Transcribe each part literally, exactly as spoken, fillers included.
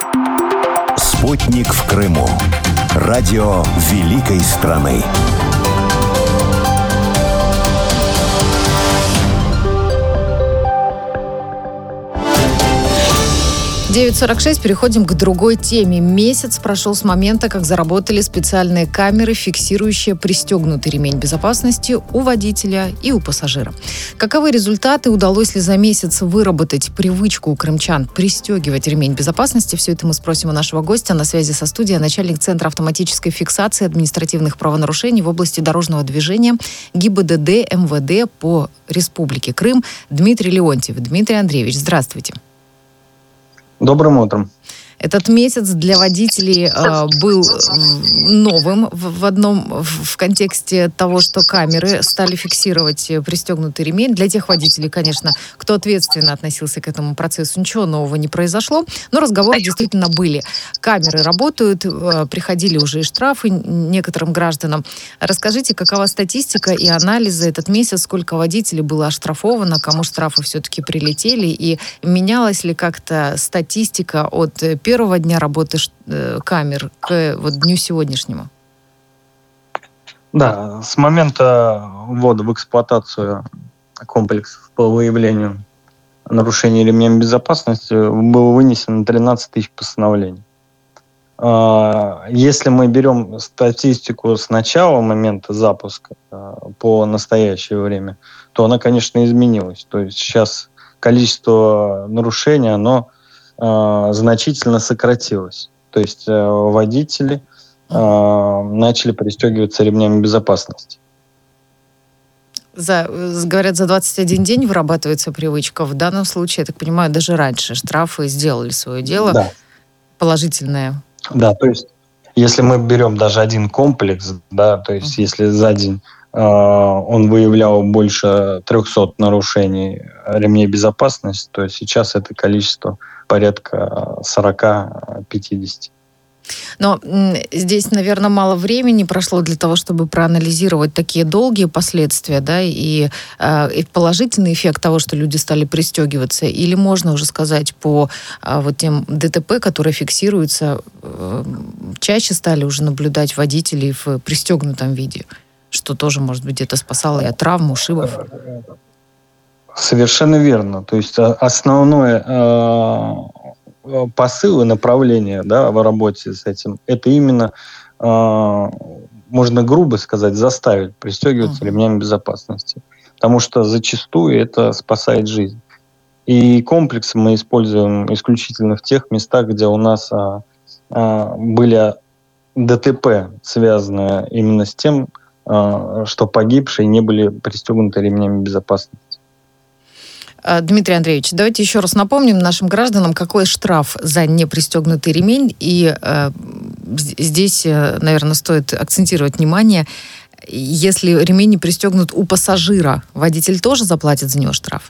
Спутник в Крыму. Радио великой страны. девять сорок шесть. Переходим к другой теме. Месяц прошел с момента, как заработали специальные камеры, фиксирующие пристегнутый ремень безопасности у водителя и у пассажира. Каковы результаты? Удалось ли за месяц выработать привычку у крымчан пристегивать ремень безопасности? Все это мы спросим у нашего гостя. На связи со студией начальник Центра автоматической фиксации административных правонарушений в области дорожного движения ГИБДД МВД по Республике Крым Дмитрий Леонтьев. Дмитрий Андреевич, здравствуйте. Добрым утром. Этот месяц для водителей э, был новым в, в одном в, в контексте того, что камеры стали фиксировать пристегнутый ремень. Для тех водителей, конечно, кто ответственно относился к этому процессу, ничего нового не произошло, но разговоры действительно были. Камеры работают, э, приходили уже и штрафы некоторым гражданам. Расскажите, какова статистика и анализ за этот месяц, сколько водителей было оштрафовано, кому штрафы все-таки прилетели, и менялась ли как-то статистика от первого дня работы камер к вот дню сегодняшнему? Да, с момента ввода в эксплуатацию комплексов по выявлению нарушений ремнем безопасности было вынесено тринадцать тысяч постановлений. Если мы берем статистику с начала момента запуска по настоящее время, то она, конечно, изменилась. То есть сейчас количество нарушений, оно значительно сократилось. То есть водители э, начали пристегиваться ремнями безопасности. За, говорят, за двадцать один день вырабатывается привычка. В данном случае, я так понимаю, даже раньше штрафы сделали свое дело. Да. Положительное. Да, то есть если мы берем даже один комплекс, да, то есть uh-huh. если за день э, он выявлял больше трехсот нарушений ремней безопасности, то сейчас это количество порядка сорок-пятьдесят. Но здесь, наверное, мало времени прошло для того, чтобы проанализировать такие долгие последствия, да, и, э, и положительный эффект того, что люди стали пристегиваться. Или можно уже сказать по э, вот тем ДТП, которые фиксируются, э, чаще стали уже наблюдать водителей в пристегнутом виде, что тоже, может быть, где-то спасало и от травм, ушибов. Совершенно верно. То есть основное э, посыл и направление, да, в работе с этим, это именно, э, можно грубо сказать, заставить пристегиваться uh-huh. ремнями безопасности. Потому что зачастую это спасает жизнь. И комплексы мы используем исключительно в тех местах, где у нас э, э, были ДТП, связанные именно с тем, э, что погибшие не были пристегнуты ремнями безопасности. Дмитрий Андреевич, давайте еще раз напомним нашим гражданам, какой штраф за непристегнутый ремень. И э, здесь, наверное, стоит акцентировать внимание, если ремень не пристегнут у пассажира, водитель тоже заплатит за него штраф?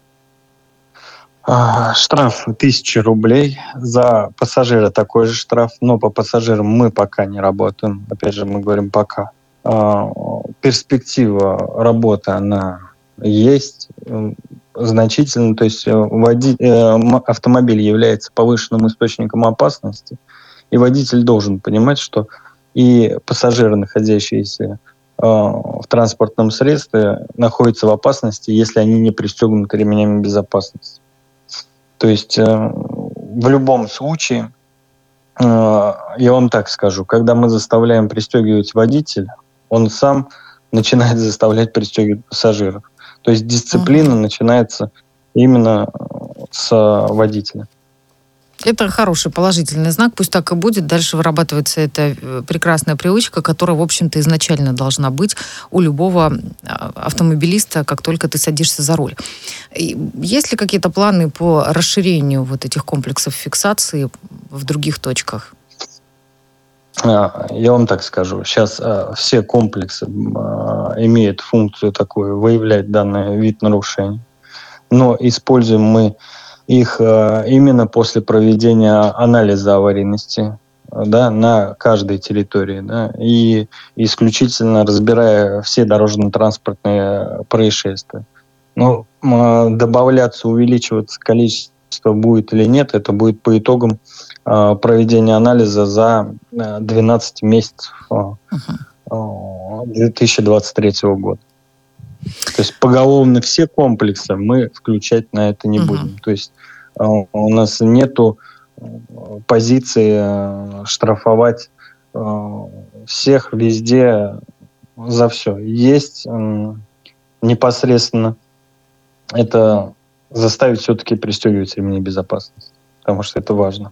А, штраф тысяча рублей. За пассажира такой же штраф, но по пассажирам мы пока не работаем. Опять же, мы говорим пока. А, перспектива работы, она есть значительно, то есть води... автомобиль является повышенным источником опасности, и водитель должен понимать, что и пассажиры, находящиеся э, в транспортном средстве, находятся в опасности, если они не пристегнуты ремнями безопасности. То есть э, в любом случае, э, я вам так скажу, когда мы заставляем пристегивать водителя, он сам начинает заставлять пристегивать пассажиров. То есть дисциплина uh-huh. начинается именно с водителя. Это хороший положительный знак. Пусть так и будет. Дальше вырабатывается эта прекрасная привычка, которая, в общем-то, изначально должна быть у любого автомобилиста, как только ты садишься за руль. Есть ли какие-то планы по расширению вот этих комплексов фиксации в других точках? Я вам так скажу. Сейчас э, все комплексы э, имеют функцию такую, выявлять данный вид нарушений. Но используем мы их э, именно после проведения анализа аварийности, э, да, на каждой территории. Да, и исключительно разбирая все дорожно-транспортные происшествия. Ну, э, добавляться, увеличиваться количество будет или нет, это будет по итогам э, проведения анализа за э, двенадцать месяцев э, э, две тысячи двадцать третьего года. То есть поголовно все комплексы мы включать на это не uh-huh. будем. То есть э, у нас нету позиции э, штрафовать э, всех везде за все. Есть э, непосредственно это заставить все-таки пристегивать ремни безопасности, потому что это важно.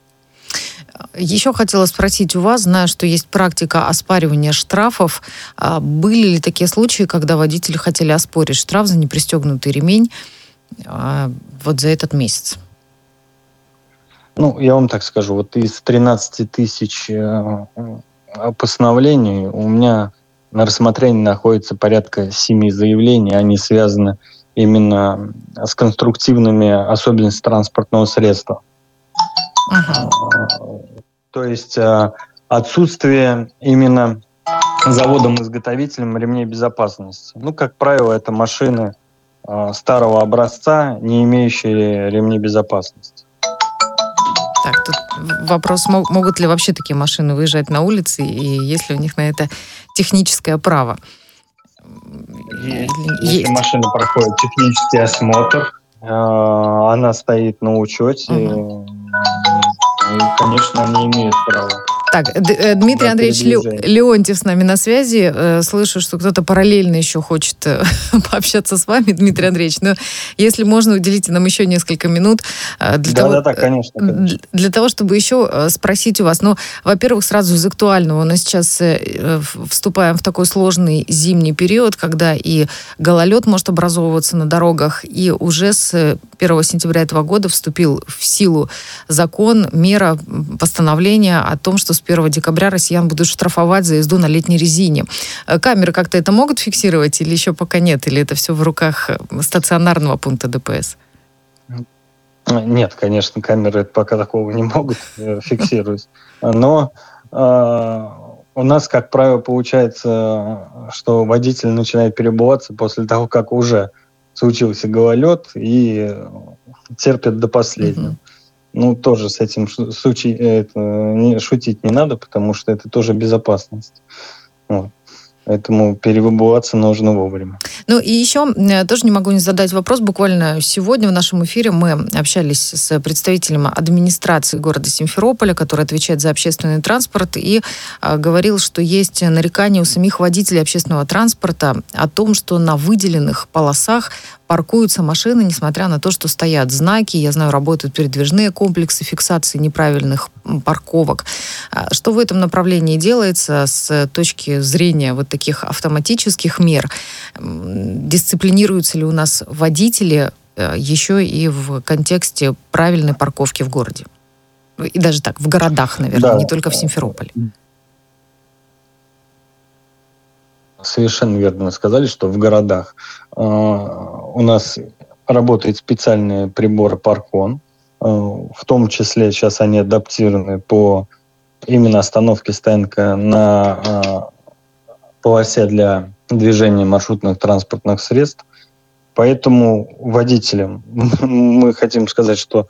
Еще хотела спросить у вас, знаю, что есть практика оспаривания штрафов. Были ли такие случаи, когда водители хотели оспорить штраф за непристегнутый ремень вот за этот месяц? Ну, я вам так скажу, вот из тринадцати тысяч постановлений у меня на рассмотрении находится порядка семи заявлений, они связаны именно с конструктивными особенностями транспортного средства. Uh-huh. То есть отсутствие именно заводом-изготовителем ремней безопасности. Ну, как правило, это машины старого образца, не имеющие ремней безопасности. Так, тут вопрос, могут ли вообще такие машины выезжать на улице, и есть ли у них на это техническое право? Есть. Если машина проходит технический осмотр, она стоит на учете, угу. и, конечно, они имеют право. Так, Дмитрий Андреевич Леонтьев с нами на связи. Слышу, что кто-то параллельно еще хочет пообщаться с вами, Дмитрий Андреевич. Но если можно, уделите нам еще несколько минут для, да, того, да, да, конечно, конечно. для того, чтобы еще спросить у вас. Ну, во-первых, сразу из актуального. У нас сейчас вступаем в такой сложный зимний период, когда и гололед может образовываться на дорогах, и уже с первого сентября этого года вступил в силу закон, мера, постановление о том, что с первого декабря россиян будут штрафовать за езду на летней резине. Камеры как-то это могут фиксировать или еще пока нет? Или это все в руках стационарного пункта ДПС? Нет, конечно, камеры пока такого не могут фиксировать. Но э, у нас, как правило, получается, что водитель начинает переобуваться после того, как уже случился гололед и терпит до последнего. Uh-huh. Ну, тоже с этим шути, это, не, шутить не надо, потому что это тоже безопасность. Вот. Поэтому переобуваться нужно вовремя. Ну и еще тоже не могу не задать вопрос. Буквально сегодня в нашем эфире мы общались с представителем администрации города Симферополя, который отвечает за общественный транспорт, и а, говорил, что есть нарекания у самих водителей общественного транспорта о том, что на выделенных полосах паркуются машины, несмотря на то, что стоят знаки. Я знаю, работают передвижные комплексы фиксации неправильных парковок. Что в этом направлении делается с точки зрения вот таких автоматических мер? Дисциплинируются ли у нас водители еще и в контексте правильной парковки в городе? И даже так, в городах, наверное, да. Не только в Симферополе. Совершенно верно вы сказали, что в городах э, у нас работают специальные приборы Паркон, э, в том числе сейчас они адаптированы по именно остановке стоянка на э, полосе для движения маршрутных транспортных средств. Поэтому водителям мы хотим сказать, что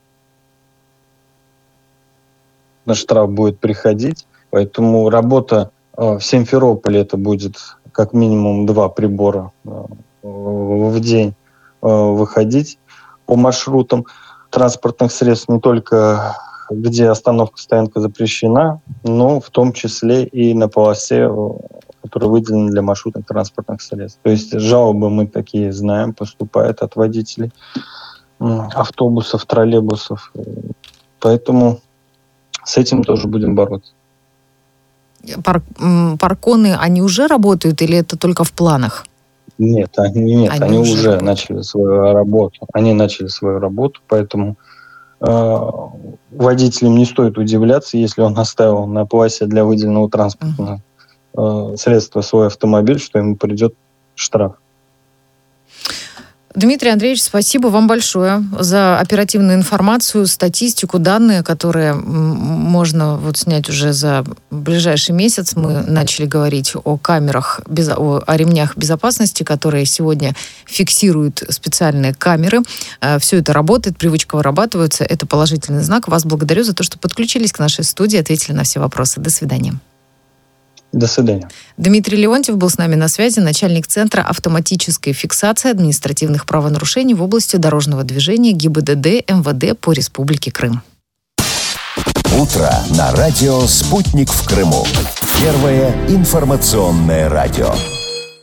наш штраф будет приходить, поэтому работа в Симферополе это будет как минимум два прибора в день выходить по маршрутам транспортных средств, не только где остановка, стоянка запрещена, но в том числе и на полосе, которая выделена для маршрутных транспортных средств. То есть жалобы мы такие знаем, поступают от водителей автобусов, троллейбусов. Поэтому с этим тоже будем бороться. Пар- парконы, они уже работают или это только в планах? Нет, они, нет, они, они уже, уже начали свою работу. Они начали свою работу, поэтому э, водителям не стоит удивляться, если он оставил на полосе для выделенного транспортного uh-huh. э, средства свой автомобиль, что ему придет штраф. Дмитрий Андреевич, спасибо вам большое за оперативную информацию, статистику, данные, которые можно вот снять уже за ближайший месяц. Мы начали говорить о камерах, о, о ремнях безопасности, которые сегодня фиксируют специальные камеры. Все это работает, привычка вырабатывается. Это положительный знак. Вас благодарю за то, что подключились к нашей студии, ответили на все вопросы. До свидания. До свидания. Дмитрий Леонтьев был с нами на связи, начальник Центра автоматической фиксации административных правонарушений в области дорожного движения ГИБДД МВД по Республике Крым. Утро на радио «Спутник» в Крыму. Первое информационное радио.